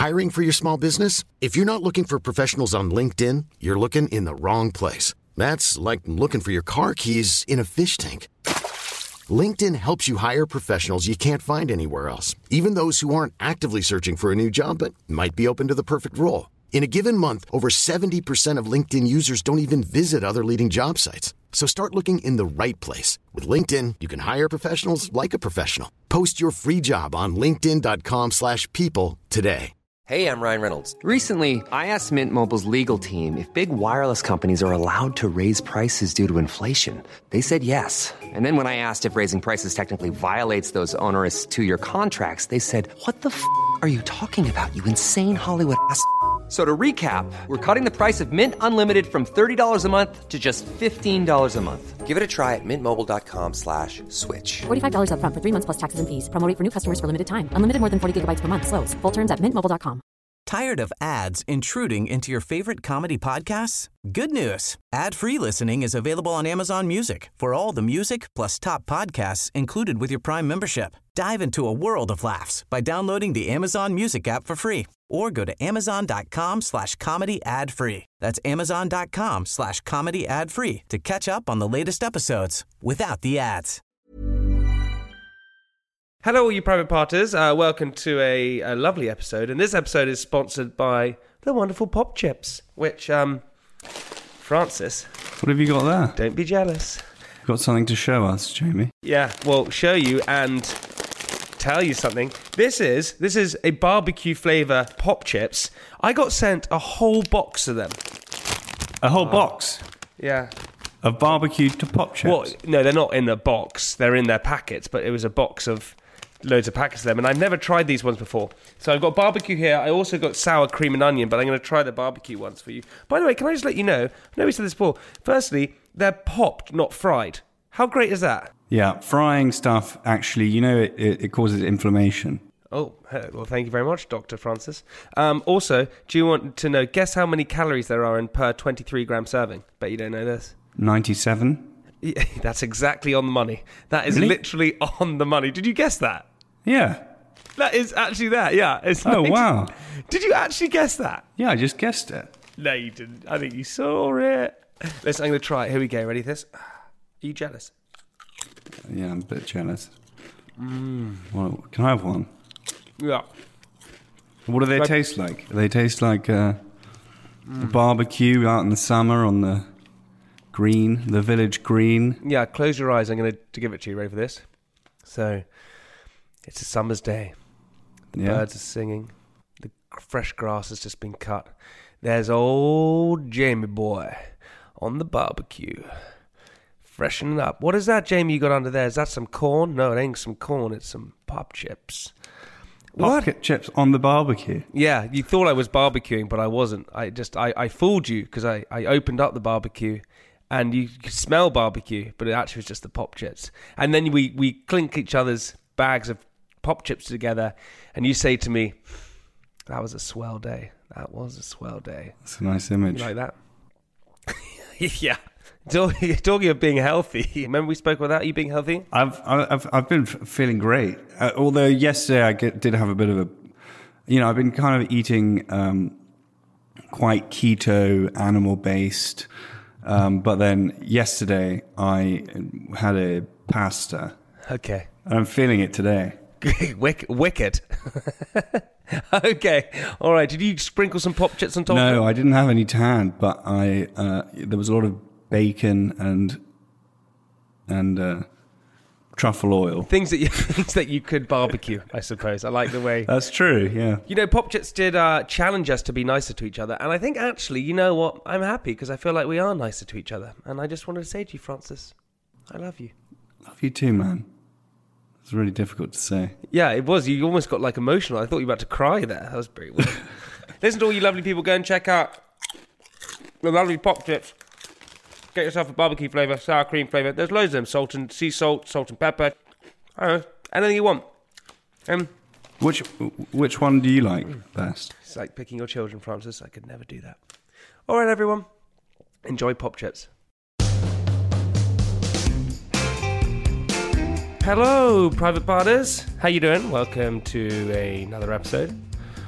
Hiring for your small business? If you're not looking for professionals on LinkedIn, you're looking in the wrong place. That's like looking for your car keys in a fish tank. LinkedIn helps you hire professionals you can't find anywhere else, even those who aren't actively searching for a new job but might be open to the perfect role. In a given month, over 70% of LinkedIn users don't even visit other leading job sites. So start looking in the right place. With LinkedIn, you can hire professionals like a professional. Post your free job on linkedin.com/people today. Hey, I'm Ryan Reynolds. Recently, I asked Mint Mobile's legal team if big wireless companies are allowed to raise prices due to inflation. They said yes. And then when I asked if raising prices technically violates those onerous two-year contracts, they said, "What the f*** are you talking about, you insane Hollywood ass?" So to recap, we're cutting the price of Mint Unlimited from $30 a month to just $15 a month. Give it a try at mintmobile.com/switch. $45 up front for 3 months plus taxes and fees. Promo rate for new customers for limited time. Unlimited more than 40 gigabytes per month. Slows full terms at mintmobile.com. Tired of ads intruding into your favorite comedy podcasts? Good news. Ad-free listening is available on Amazon Music for all the music plus top podcasts included with your Prime membership. Dive into a world of laughs by downloading the Amazon Music app for free or go to amazon.com/comedy ad-free. That's amazon.com/comedy ad-free to catch up on the latest episodes without the ads. Hello, all you private parters. Welcome to a lovely episode. And this episode is sponsored by the wonderful Pop Chips, which, Francis... What have you got there? Don't be jealous. You've got something to show us, Jamie. Yeah, well, show you and tell you something. This is a barbecue flavour Pop Chips. I got sent a whole box of them. A whole box? Yeah. Of barbecue to Pop Chips? Well, no, they're not in the box. They're in their packets, but it was a box of loads of packets of them, and I've never tried these ones before. So I've got barbecue here. I also got sour cream and onion, but I'm going to try the barbecue ones for you. By the way, can I just let you know, I know we said this before, firstly, they're popped, not fried. How great is that? Yeah, frying stuff, actually, it causes inflammation. Oh, well, thank you very much, Dr. Francis. Also, do you want to know, guess how many calories there are in per 23-gram serving? Bet you don't know this. 97? Yeah, that's exactly on the money. That is Really? Literally on the money. Did you guess that? Yeah. That is actually that, yeah. It's Wow. Did you actually guess that? Yeah, I just guessed it. No, you didn't. I think you saw it. Listen, I'm going to try it. Here we go. Ready for this? Are you jealous? Yeah, I'm a bit jealous. Well, can I have one? Yeah. What do they taste like? They taste like barbecue out in the summer on the green, the village green. Yeah, close your eyes. I'm going to give it to you. Ready for this? So, it's a summer's day. The birds are singing. The fresh grass has just been cut. There's old Jamie boy on the barbecue, freshening up. What is that, Jamie, you got under there? Is that some corn? No, it ain't some corn. It's some Pop Chips. Pop Chips on the barbecue? Yeah, you thought I was barbecuing, but I wasn't. I fooled you because I opened up the barbecue and you could smell barbecue, but it actually was just the Pop Chips. And then we clink each other's bags of Pop Chips together, and you say to me, "That was a swell day. That was a swell day." That's a nice image. You like that? Yeah. Talking of being healthy, remember we spoke about that? Are you being healthy? I've been feeling great. Although yesterday I did have a bit of a, I've been kind of eating quite keto, animal based. But then yesterday I had a pasta. Okay. And I'm feeling it today. Wicked. Okay. All right. Did you sprinkle some Pop Chips on top? No, I didn't have any to hand, but there was a lot of bacon and truffle oil. Things that you could barbecue, I suppose. I like the way. That's true, yeah. Pop Chips did challenge us to be nicer to each other. And I think actually, you know what? I'm happy because I feel like we are nicer to each other. And I just wanted to say to you, Francis, I love you. Love you too, man. It's really difficult to say. Yeah, it was. You almost got emotional. I thought you were about to cry there. That was pretty weird. Listen to all you lovely people. Go and check out the lovely Pop Chips. Get yourself a barbecue flavour, sour cream flavour. There's loads of them. Sea salt and pepper. I don't know. Anything you want. Which one do you like best? It's like picking your children, Francis. I could never do that. All right, everyone. Enjoy Pop Chips. Hello, private partners. How you doing? Welcome to another episode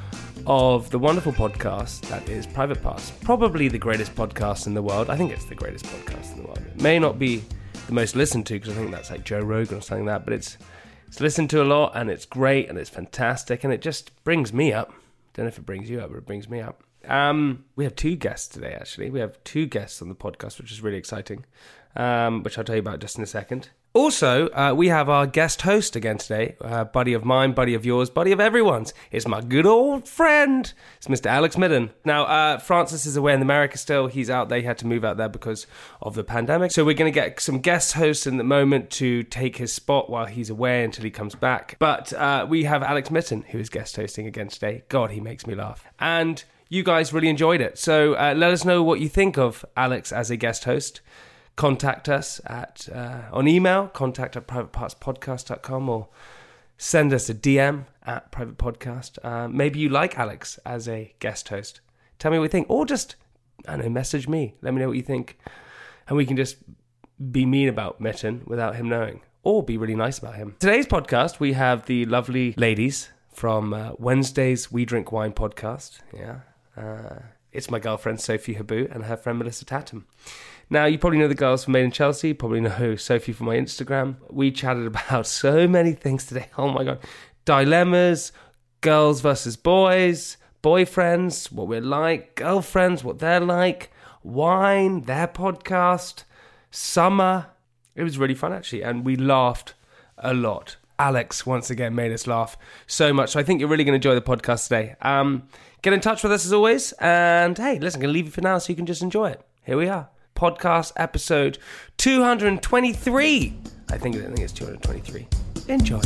of the wonderful podcast that is Private Parts. Probably the greatest podcast in the world. I think it's the greatest podcast in the world. It may not be the most listened to, because I think that's like Joe Rogan or something like that, but it's listened to a lot, and it's great, and it's fantastic, and it just brings me up. Don't know if it brings you up, but it brings me up. We have 2 guests today, actually. We have 2 guests on the podcast, which is really exciting, which I'll tell you about just in a second. Also, we have our guest host again today, buddy of mine, buddy of yours, buddy of everyone's. It's my good old friend. It's Mr. Alex Midden. Now, Francis is away in America still. He's out there. He had to move out there because of the pandemic. So we're going to get some guest hosts in the moment to take his spot while he's away until he comes back. But we have Alex Midden, who is guest hosting again today. God, he makes me laugh. And you guys really enjoyed it. So let us know what you think of Alex as a guest host. Contact us on email, contact@privatepartspodcast.com, or send us a DM at Private Podcast. Maybe you like Alex as a guest host. Tell me what you think. Or just, I don't know, message me. Let me know what you think. And we can just be mean about Mitten without him knowing. Or be really nice about him. Today's podcast, we have the lovely ladies from Wednesday's We Drink Wine podcast. Yeah. It's my girlfriend, Sophie Habu, and her friend, Melissa Tatum. Now, you probably know the girls from Made in Chelsea. You probably know Sophie from my Instagram. We chatted about so many things today. Oh, my God. Dilemmas, girls versus boys, boyfriends, what we're like, girlfriends, what they're like, wine, their podcast, summer. It was really fun, actually, and we laughed a lot. Alex, once again, made us laugh so much. So I think you're really going to enjoy the podcast today. Get in touch with us, as always. And, hey, listen, I'm going to leave you for now so you can just enjoy it. Here we are. Podcast episode 223. I think it's 223. Enjoy.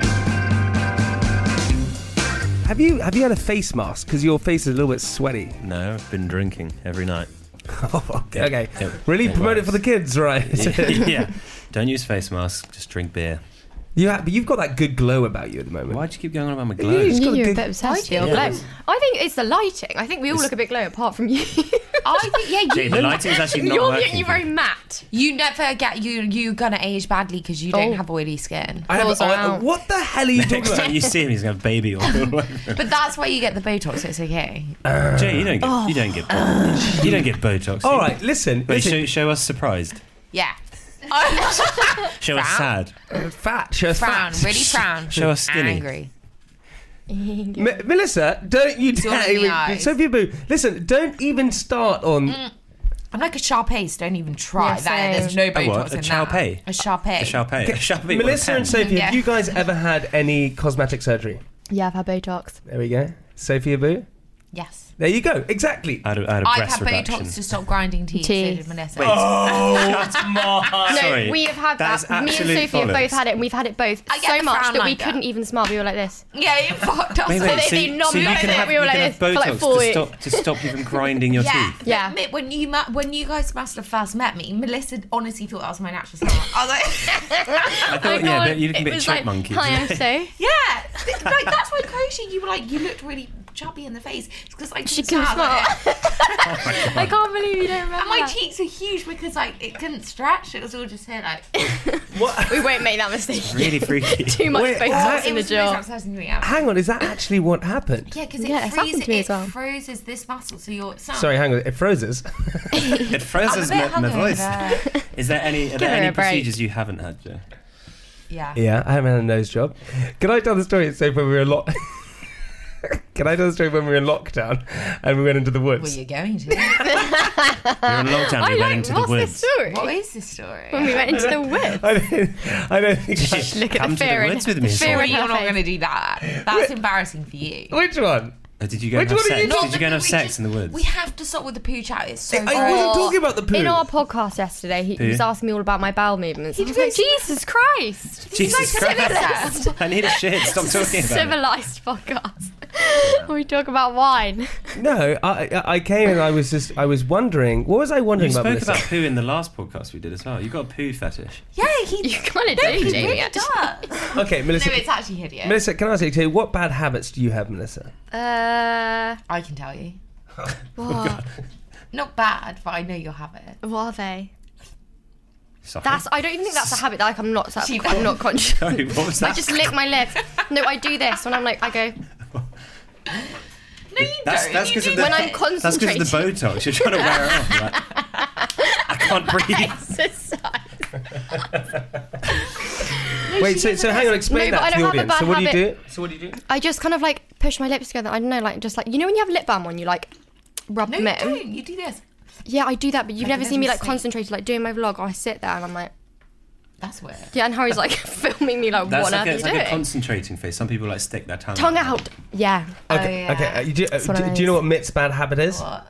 Have you had a face mask? Because your face is a little bit sweaty. No, I've been drinking every night. Oh, okay. Really promote it for the kids, right? Yeah. Don't use face masks. Just drink beer. But you've got that good glow about you at the moment. Why'd you keep going on about my glow? You're a bit obsessed with your glow. Yeah. I think it's the lighting. I think we all look a bit glow apart from you. I think, Jay, the lighting's actually not working. You're very matte. You never get, you're going to age badly because you don't have oily skin. What the hell are you talking Next about? time you see him, he's going to have baby all over. But that's why you get the Botox, so it's okay. Jay, you don't get Botox. All right, listen. Wait, show us surprised. Yeah. Show us sad. Fat. Show us Frown, fat. really frown. Show us skinny. Angry. Melissa, don't you dare. Sophie Boo, listen, don't even start on... I'm like a Sharpay, don't even try. Yeah, there's no Botox what? in A Sharpay? that. A Sharpay. A Sharpay. Melissa and Sophie, Yeah. have you guys ever had any cosmetic surgery? Yeah, I've had Botox. There we go. Sophie Boo? Yes. There you go. Exactly. I had a I've breast had reduction. Botox to stop grinding teeth. So did Melissa. Wait. Come on. No, Sorry. we have had That is that. Me and absolute Sophie have both bollocks. had it, and we've had it both I get so the much frown that we like that. couldn't even smile. We were like this. Yeah, you fucked us. Wait, So so they you numbed can it. have, We were you like can this have for like 4 weeks. Botox to stop you from grinding your Yeah, teeth. Yeah. But when you guys must have first met me, Melissa honestly thought that was my natural smile. I was like, I thought, yeah, but you look a bit chipmunky. Hi, I'm So. yeah, like that's why Koshi, you were like, you looked really chubby in the face because I She couldn't couldn't smile. I can't believe you don't remember And my that. cheeks are huge because like it couldn't stretch. It was all just here like. We won't make that mistake. Really freaky. Too much Wait, Botox It in the was the most jaw. upsetting thing ever. Hang on, is that actually what happened? Yeah, because Yeah, it's happened to me as well. it freezes this muscle, so you're. Sorry, hang on. It froze. It froze I'm a bit my hungover. voice. Are there any her a break. procedures you haven't had, Joe? Yeah. Yeah, I haven't had a nose job. Can I tell the story? When we were in Can I tell the story when we were in lockdown and we went into the Well, woods? you're going to. You're in lockdown, you went into the What's woods. the story? What is the story? When we went into the woods. I don't think. Look at Come the to fear the in woods with me. fear Well, in you're her not face. going to do that. That's embarrassing for you. Which one? Did you go and Which have one are you sex? talking Did you go and have sex in the woods? We have to stop with the poo chat. It's so. I wasn't talking about the poo. In our podcast yesterday, he was asking me all about my bowel movements. I was like, Jesus Christ. Jesus Christ. civilized. I need a shit. Stop talking about it. Civilised podcast. We talk about wine. No, I came and I was wondering. What was I wondering You about? spoke about poo in the last podcast we did as well. You got a poo fetish. Yeah, he You kind of do, he Jamie. really actually. does. Okay, Melissa. No, it's actually hideous. Melissa, can I ask you, what bad habits do you have, Melissa? I can tell you. What? Not bad, but I know you'll have it. What are they? Sorry. I don't even think that's a habit. Like I'm not conscious. Sorry, what was that? I just lick my lips. No, I do this when I'm like, I go. No, you don't. That's because of the When I'm That's because of the Botox. You're trying to wear it off. You're like, I can't breathe. Wait, so hang on, explain No, but that to I the don't have a audience. bad So what do you do? habit. So what do you do? I just kind of like push my lips together. I don't know, like just like, you know when you have lip balm on, you like rub No, them you in. don't. You do this. Yeah, I do that, but you've Like, never it seen me like doesn't stink. concentrated, like doing my vlog. I sit there and I'm like, That's weird. yeah, and Harry's like filming me like, That's what like, are you it's like doing? a concentrating face. Some people like stick their tongue Tongue out. Yeah. Okay, yeah. okay. That's what it Do you know is. what Mitt's bad habit is? What?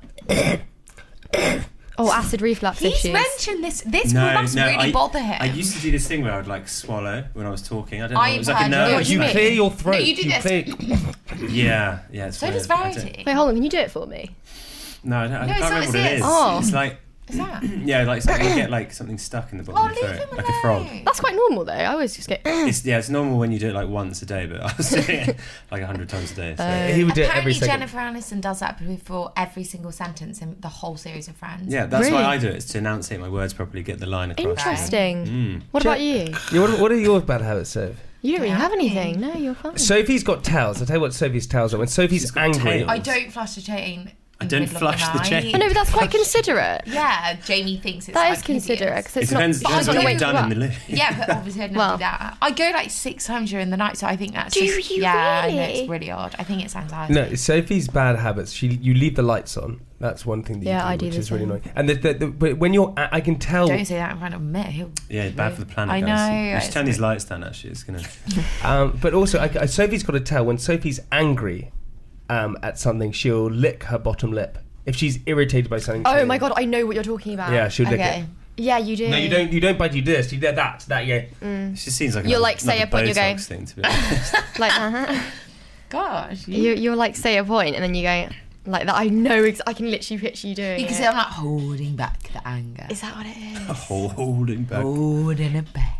Oh, acid reflux He's issues. mentioned this. This must really bother him. I used to do this thing where I would like swallow when I was talking. I don't know. I've It was like a heard nerve. you. What do you mean? Clear your throat. No, you do this. Yeah. It's So does weird. I don't- Verity. Wait, hold on, can you do it for me? No, I No, can't it's not remember what it is. Oh. It's like, Is that? yeah, like something, you get like something stuck in the bottom Oh, of your leave throat, him like a frog. alone. That's quite normal though. I always just get. It's normal when you do it like once a day, but I was doing it like 100 times a day. So. He would do it every Apparently second. Jennifer Aniston does that before every single sentence in the whole series of Friends. Yeah, that's Really? why I do it. It's to enunciate my words properly, get the line across. Interesting. What about you? Yeah, what are your bad habits, Soph? You don't really have anything. No, you're fine. Sophie's got towels. I'll tell you what Sophie's towels are. When Sophie's She's got angry, tails. I don't flush the chain. I in don't middle of the flush the night. chain. I know, but that's quite considerate. Yeah, Jamie thinks it's That like is considerate hideous. because It it's depends, not. depends I what don't you've wake done in you the loo. Yeah, but obviously I'd never Well. do that. I go like 6 times during the night, so I think that's Do just, you yeah, I know really? it's really odd. I think it's anxiety. no, Sophie's bad habits. You leave the lights on. That's one thing that you Yeah, do, I do which the is really same. annoying. And but when you're, I can tell. Don't say that in front of me. Yeah, it's bad for the planet, I guys. know. You should turn these lights down, actually. It's going to... But also, Sophie's got to tell when Sophie's angry at something, she'll lick her bottom lip. If she's irritated by something. Oh my god, I know what you're talking about. Yeah, she'll lick it. Yeah, you do. No, you don't. You don't bite. You do this. You do that. Yeah. It just seems like You'll, another- like, say another a point, you go- Botox thing, to be honest. Like, Gosh. you're like say a point and then you go like that. I know. I can literally picture you doing. You can it. see I'm like holding back the anger. Is that what it is? Holding back. Holding it back.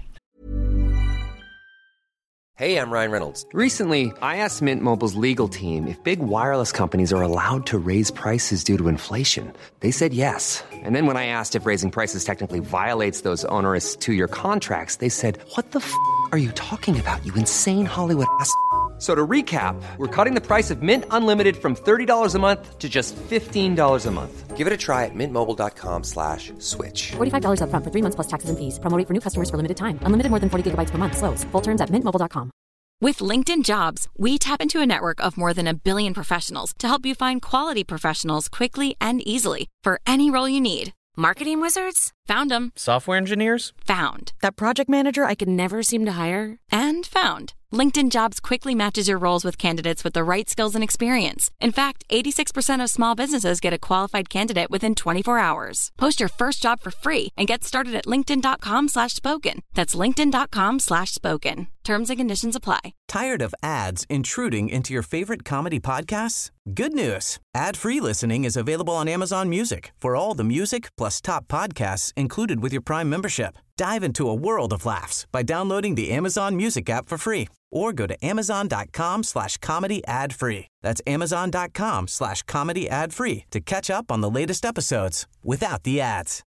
Hey, I'm Ryan Reynolds. Recently, I asked Mint Mobile's legal team if big wireless companies are allowed to raise prices due to inflation. They said yes. And then when I asked if raising prices technically violates those onerous 2-year contracts, they said, "What the f*** are you talking about, you insane Hollywood ass?" So to recap, we're cutting the price of Mint Unlimited from $30 a month to just $15 a month. Give it a try at mintmobile.com/switch. $45 up front for 3 months plus taxes and fees. Promo rate for new customers for limited time. Unlimited more than 40 gigabytes per month. Slows full terms at mintmobile.com. With LinkedIn Jobs, we tap into a network of more than 1 billion professionals to help you find quality professionals quickly and easily for any role you need. Marketing wizards? Found them. Software engineers? Found. That project manager I could never seem to hire? And found. LinkedIn Jobs quickly matches your roles with candidates with the right skills and experience. In fact, 86% of small businesses get a qualified candidate within 24 hours. Post your first job for free and get started at linkedin.com/spoken. That's linkedin.com/spoken. Terms and conditions apply. Tired of ads intruding into your favorite comedy podcasts? Good news. Ad-free listening is available on Amazon Music for all the music plus top podcasts included with your Prime membership. Dive into a world of laughs by downloading the Amazon Music app for free or go to amazon.com/comedy ad-free. That's amazon.com/comedy ad-free to catch up on the latest episodes without the ads.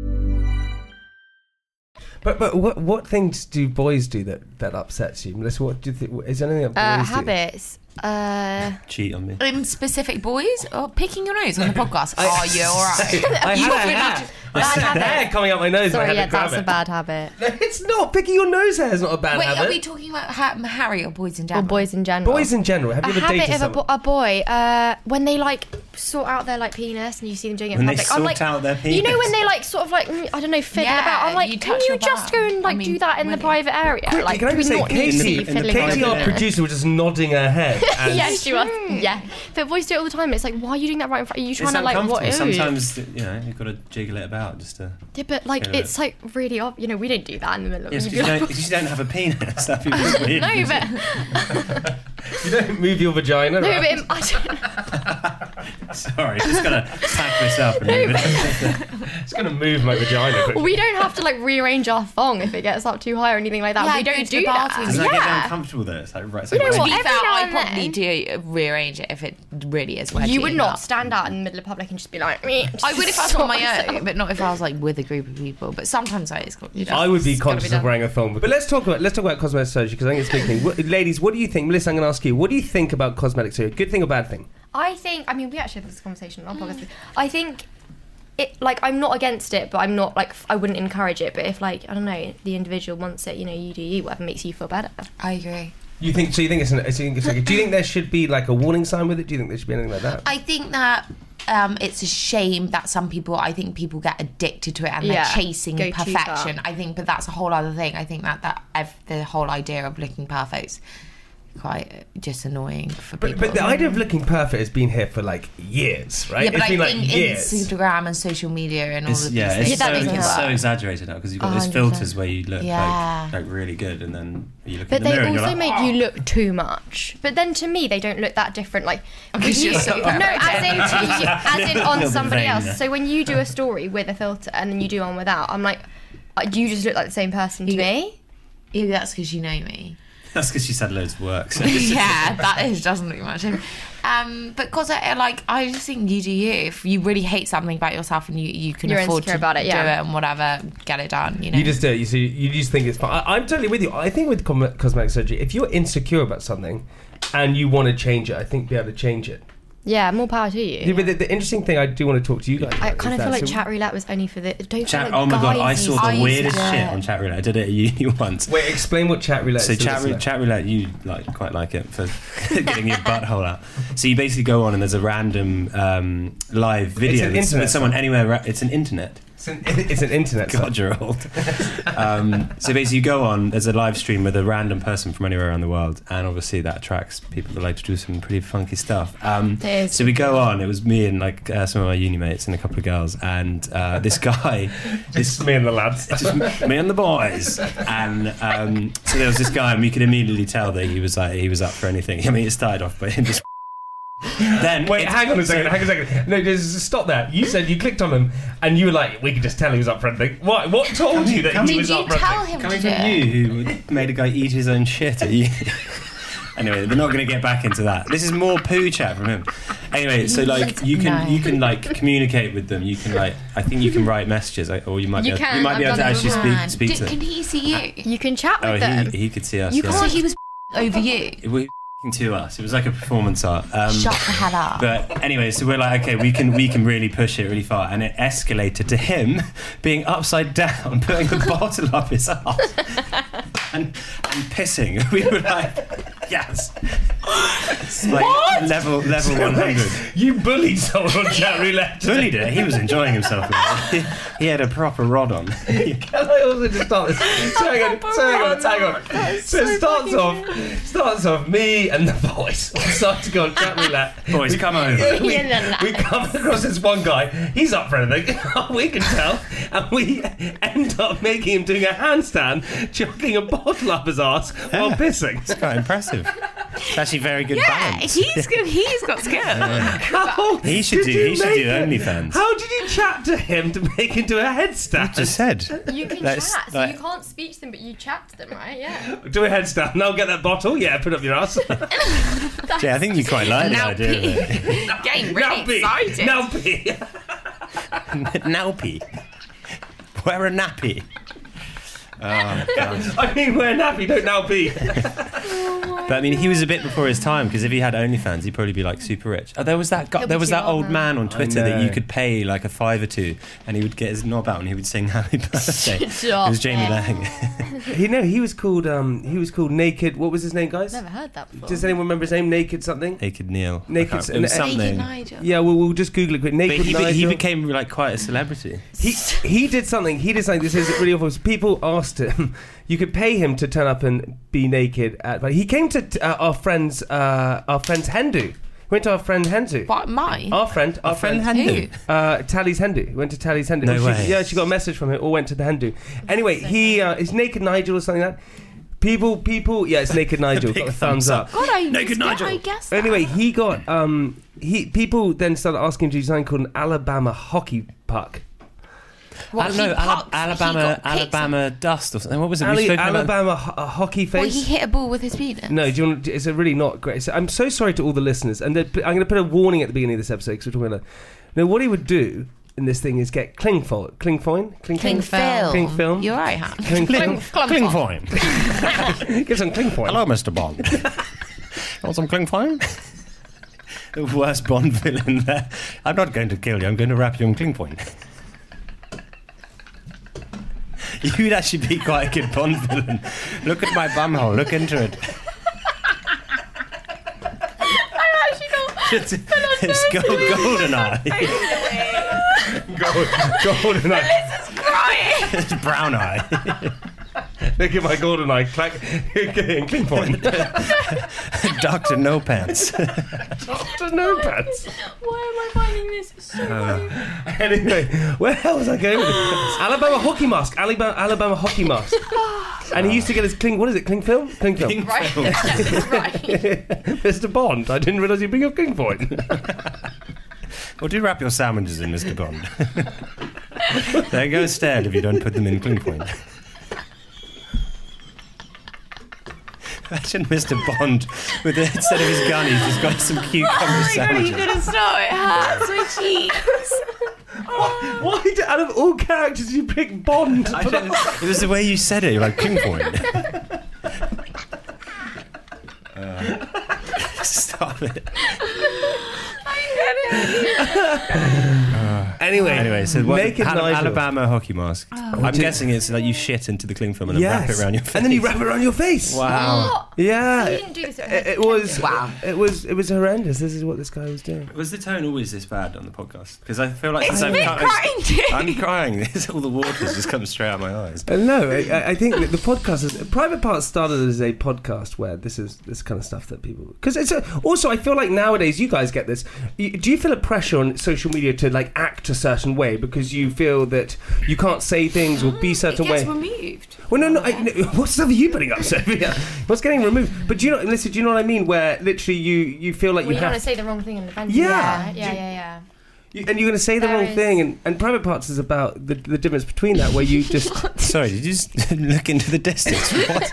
But what things do boys do that upsets you, Melissa? What do you think? Is there anything that boys do? Habits. Cheat on me. Specific boys or picking your nose on the podcast? Are you alright? I had a hair. Bad habit. Hair coming out my nose. and I Sorry, had yeah, to grab that's it. a bad habit. No, it's not. Picking your nose hair is not a bad Wait, habit. are we talking about Harry or boys in Or general? boys in general. Boys in general. Have you A ever habit dated of someone? a boy, when they like sort out their like penis and you see them doing it When in they public. I'm sort like, out their you know penis. when they like sort of like I don't know fiddling Yeah, about. I'm you like, can touch you your just bum. go and like I mean, do that in the when- private area? Like, Can I do we just say, not need to Katie, be fiddling around Katie, with our it? producer, was just nodding her head. And Yeah, she was. Yeah, but boys do it all the time. It's like, why are you doing that right in front? Are you It's trying to like what? uncomfortable. Ew. Sometimes, you've got to jiggle it about just to... Yeah, but like Feel it. it's like really odd. You know, we don't do that in the middle of. Yes, you'd because be you, like- 'cause you don't have a penis. That'd be weird. No, but you don't move your vagina. no, right? but I don't. Sorry, just got to pack this up and move it. It's going to move my vagina quickly. We don't have to like rearrange our thong if it gets up too high or anything like that. Yeah, we go don't to do the that. bathroom. Doesn't that get Yeah. uncomfortable though? It's like, right, You know so what? To be Every fair, now I and probably then- do rearrange it if it really is wedgy. You would not but- stand out in the middle of public and just be like, me. I would if I was on my own, but not if I was like with a group of people. But sometimes it's got. I would be It's gotta conscious be of done. wearing a thong. But let's talk about cosmetic surgery because I think it's a big thing. Ladies, what do you think? Melissa, I'm going to ask you. What do you think about cosmetic surgery? Good thing or bad thing? I think, I mean, we actually had this conversation on our podcast. I think it, like, I'm not against it, but I'm not, like, I wouldn't encourage it. But if, like, I don't know, the individual wants it, you know, you do you, whatever makes you feel better. I agree. You think, so you think it's like, do you think there should be, like, a warning sign with it? Do you think there should be anything like that? I think that it's a shame that some people, I think people get addicted to it and they're chasing perfection. I think, but that's a whole other thing. I think that the whole idea of looking perfect quite just annoying for people. But the idea of looking perfect has been here for like years, right? Yeah, but it's been like years. Instagram and social media and all of these things. It's so exaggerated now because you've got those filters where you look like really good, and then you look in the mirror and you're like, but they also make you look too much. But then to me, they don't look that different. Like, because you're so as in on somebody else. So when you do a story with a filter and then you do one without, I'm like, do you just look like the same person to me? Yeah, that's because you know me. That's because she's had loads of work. So. Yeah, doesn't look much. But because I just think you do you. If you really hate something about yourself and you can afford to about it, do it and whatever, get it done. You know, you just do it. You just think it's fine. I'm totally with you. I think with cosmetic surgery, if you're insecure about something and you want to change it, I think be able to change it. Yeah, more power to you. Yeah, but the interesting thing I do want to talk to you guys about I kind of feel like chat roulette was only for the... Oh my God, I saw the weirdest shit on chat roulette. I did it at uni once. Wait, explain what chat roulette is. So chat roulette, you quite like it for getting your butthole out. So you basically go on and there's a random live video with someone anywhere. It's an internet. It's an internet. God, you're old. So basically you go on, there's a live stream with a random person from anywhere around the world, and obviously that attracts people that like to do some pretty funky stuff. So we go on, it was me and like some of my uni mates and a couple of girls, and this guy... Just me and the lads. Just me and the boys. And so there was this guy, and we could immediately tell that he was up for anything. I mean, it started off by him just... Then wait, hang on a second. No, just stop there. You said you clicked on him and you were like, we could just tell he was up for anything. What told you that he was up for anything? Coming from you, who made a guy eat his own shit at you. Anyway, we're not going to get back into that. This is more poo chat from him. Anyway, so like you can like communicate with them. You can like, I think you can write messages, or you might be able to actually speak to them. Can he see you? You can chat with them. He could see us. You can't. He was over you. To us, it was like a performance art. Shut the hell up. But anyway, so we're like, okay, we can really push it really far, and it escalated to him being upside down, putting a bottle up his ass and pissing. We were like, yes. It's like what? level 100. You bullied someone on chat roulette. Bullied it. He was enjoying himself. He had a proper rod on. Can I also just start this? So hang on. So it starts off me and the boys start to go on chat roulette. Boys, come over. We come across this one guy. He's up for anything. We can tell, and we end up making him doing a handstand, chucking a bottle up his ass while pissing. It's quite impressive. It's actually very good balance. He's good. He's got skill. He should do OnlyFans. How did you chat to him to make him do a headstand? I just said. You can chat, so you can't speak to them, but you chat to them, right? Yeah. Do a headstand. Now get that bottle. Yeah, put up your ass. Yeah, I think you quite like the idea of it. Getting really excited. Now pee. Now pee. Wear a nappy. Oh, God. I mean, wear a nappy, don't now pee. But I mean, he was a bit before his time, because if he had OnlyFans, he'd probably be like super rich. Oh, there was that guy, there was that old man on Twitter that you could pay like $5 or $2, and he would get his knob out and he would sing Happy Birthday. It was Jamie Lang. He was called Naked. What was his name, guys? Never heard that before. Does anyone remember his name? Naked something? Naked Neil. Naked something. Nigel. Yeah, we'll just Google it quick. Naked Nigel. He became like quite a celebrity. He did something. This is really awful. People asked him. You could pay him to turn up and be naked. He came to our friend's Hendu. Went to our friend Hendu. What, mine? Our friend Hendu. Tally's Hendu. Went to Tally's Hendu. No way. She got a message from him. All went to the Hendu. Anyway, it's Naked Nigel or something like that. People. Yeah, it's Naked Nigel. Got a thumbs up. God, Naked Nigel. I guess. Anyway, he got people then started asking him to do something called an Alabama hockey puck. Alabama dust or something. What was it? Alabama hockey face. Well, he hit a ball with his penis. No, do you want? It's a really not great. I'm so sorry to all the listeners, and I'm going to put a warning at the beginning of this episode because we're talking about. Now, what he would do in this thing is get cling film. You're right, Han. Cling film. Get some cling foil. Hello, Mr. Bond. Want some cling film? The worst Bond villain there. I'm not going to kill you, I'm going to wrap you on cling point. You'd actually be quite a good Bond villain. Look at my bumhole, look into it. It's GoldenEye. GoldenEye. Melissa's crying. It's Brown Eye. Look at my GoldenEye. Cling point. Dr. No Pants. Dr. No Pants. Why am I finding this so funny? Anyway, where the hell was I going with this? Alabama hockey mask. Alabama hockey mask. And he used to get his cling. What is it? Cling film. Right. Right. Mr. Bond. I didn't realise you'd bring up cling point. Well, do wrap your sandwiches in, Mr. Bond. They go instead if you don't put them in cling point. Imagine Mr. Bond with instead of his gun, he's just got some cucumber sandwiches. You could have start. It hurts my cheeks. Why did, out of all characters, you pick Bond? It was the way you said it. You're like cling point. Stop it. Anyway, so Alabama hockey mask. I'm guessing it's like you shit into the cling film and then wrap it around your face. And then you wrap it around your face. Wow. What? Yeah. You didn't do this. It was. Wow. It was horrendous. This is what this guy was doing. Was the tone always this bad on the podcast? Because I feel like It's a bit crying too. I'm crying. All the water's just coming straight out of my eyes. No, I think that the podcast is Private Parts started as a podcast where this is this kind of stuff that people because it's also I feel like nowadays you guys get this. Do you feel a pressure on social media to like act a certain way because you feel that you can't say things or be a certain way? It gets removed. Well, no. What stuff are you putting up, Sophia? What's getting removed? But do you know what I mean? Where literally you feel like you don't want to say the wrong thing in the event. Yeah. And you're going to say the wrong thing, and Private Parts is about the difference between that, where you just... Sorry, did you just look into the distance? What?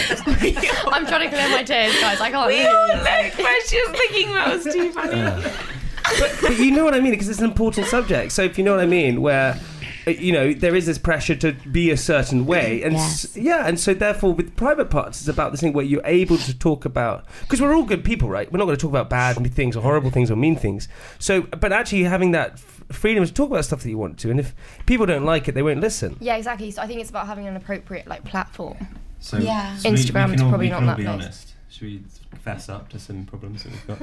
I'm trying to clear my tears, guys. I can't. We all look, but she was thinking that was too funny. But you know what I mean, because it's an important subject. So if you know what I mean, where... there is this pressure to be a certain way, and and so therefore with Private Parts it's about this thing where you're able to talk about, because we're all good people, right? We're not going to talk about bad things or horrible things or mean things. So, but actually having that freedom to talk about stuff that you want to, and if people don't like it, they won't listen. Yeah, exactly. So I think it's about having an appropriate platform. So Instagram is probably not that be place. Honest. Should we fess up to some problems that we've got?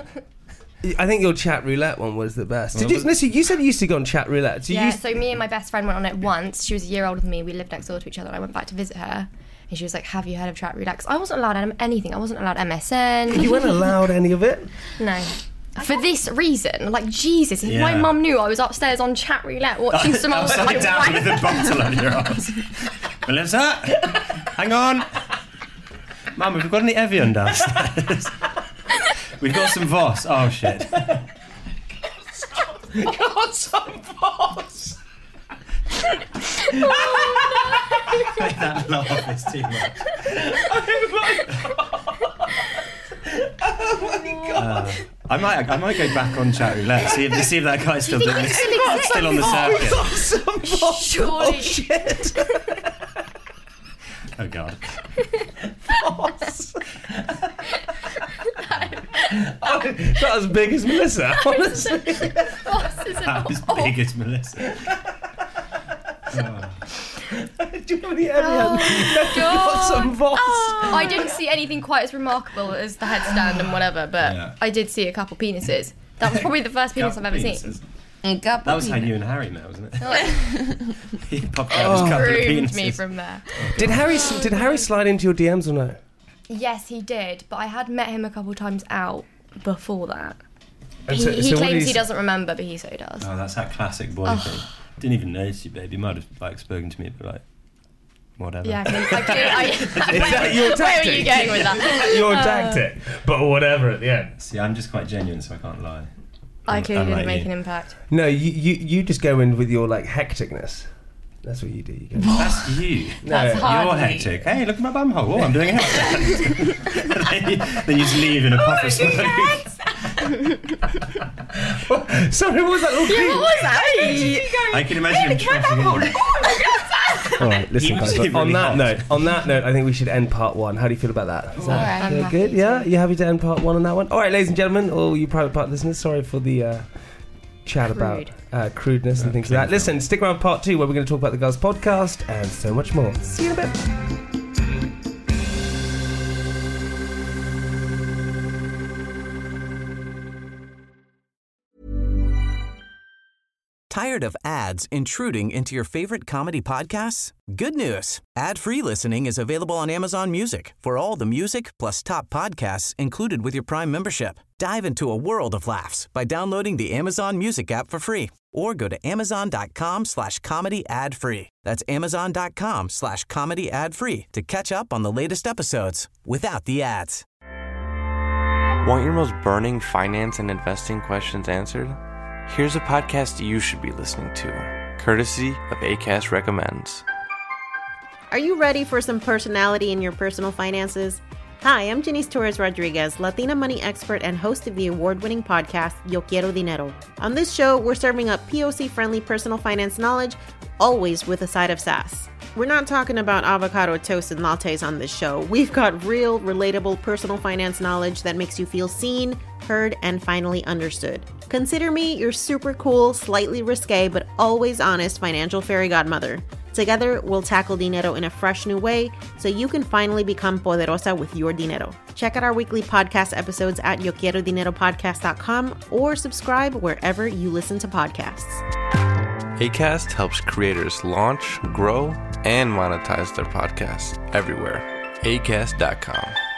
I think your chat roulette one was the best. Listen, you said you used to go on chat roulette. So me and my best friend went on it once. She was a year older than me. We lived next door to each other. And I went back to visit her. And she was like, have you heard of chat roulette? 'Cause I wasn't allowed anything. I wasn't allowed MSN. You weren't allowed any of it? No. For this reason, like, Jesus, if my mum knew I was upstairs on chat roulette watching some old... down with a bottle on your arms. Melissa, hang on. Mum, have we got any Evian downstairs? We've got some Voss. Oh, shit. Got some Voss. That laugh is too much. Oh my God. I might go back on chat roulette, see if that guy's still doing this. Still on the circuit. Got some Voss. Surely. Oh, shit. Oh, God. Voss. Not as big as Melissa, honestly. That was big as Melissa. Do you have any Evian? Got some Voss. I didn't see anything quite as remarkable as the headstand and whatever, but I did see a couple penises. That was probably the first penis I've ever seen. That was how you and Harry met, wasn't it? He popped out his couple of penises. Me from there. Did Harry slide into your DMs or no? Yes, he did, but I had met him a couple times out before that. He claims he doesn't remember, but he so does. Oh, that's that classic boy thing. Didn't even notice you, babe. You might have spoken to me, but whatever. Yeah, I is that your tactic? Where are you going with that? Is that your tactic? But whatever at the end. See, I'm just quite genuine, so I can't lie. I clearly didn't make an impact. No, you just go in with your hecticness. That's what you do. That's you. That's you're hectic. Hey, look at my bumhole. Oh, I'm doing a headstand. then you just leave in a puff of smoke. Sorry, what was that? What was that? I can imagine him trotting in. All right, listen, guys. On that note, I think we should end part 1. How do you feel about that? Is that good? Yeah, you happy to end part 1 on that one? All right, ladies and gentlemen, all you private part listeners, sorry for the chat about crudeness and things like that. Listen, stick around for part 2, where we're going to talk about the Girls Podcast and so much more. See you in a bit. Tired of ads intruding into your favorite comedy podcasts? Good news. Ad-free listening is available on Amazon Music for all the music plus top podcasts included with your Prime membership. Dive into a world of laughs by downloading the Amazon Music app for free or go to amazon.com/comedy ad-free. That's amazon.com/comedy ad-free to catch up on the latest episodes without the ads. Want your most burning finance and investing questions answered? Here's a podcast you should be listening to, courtesy of Acast Recommends. Are you ready for some personality in your personal finances? Hi, I'm Janice Torres Rodriguez, Latina money expert and host of the award-winning podcast, Yo Quiero Dinero. On this show, we're serving up POC-friendly personal finance knowledge, always with a side of sass. We're not talking about avocado toast and lattes on this show. We've got real, relatable personal finance knowledge that makes you feel seen, heard, and finally understood. Consider me your super cool, slightly risque, but always honest financial fairy godmother. Together, we'll tackle dinero in a fresh new way so you can finally become poderosa with your dinero. Check out our weekly podcast episodes at YoQuieroDineroPodcast.com or subscribe wherever you listen to podcasts. Acast helps creators launch, grow, and monetize their podcasts everywhere. Acast.com.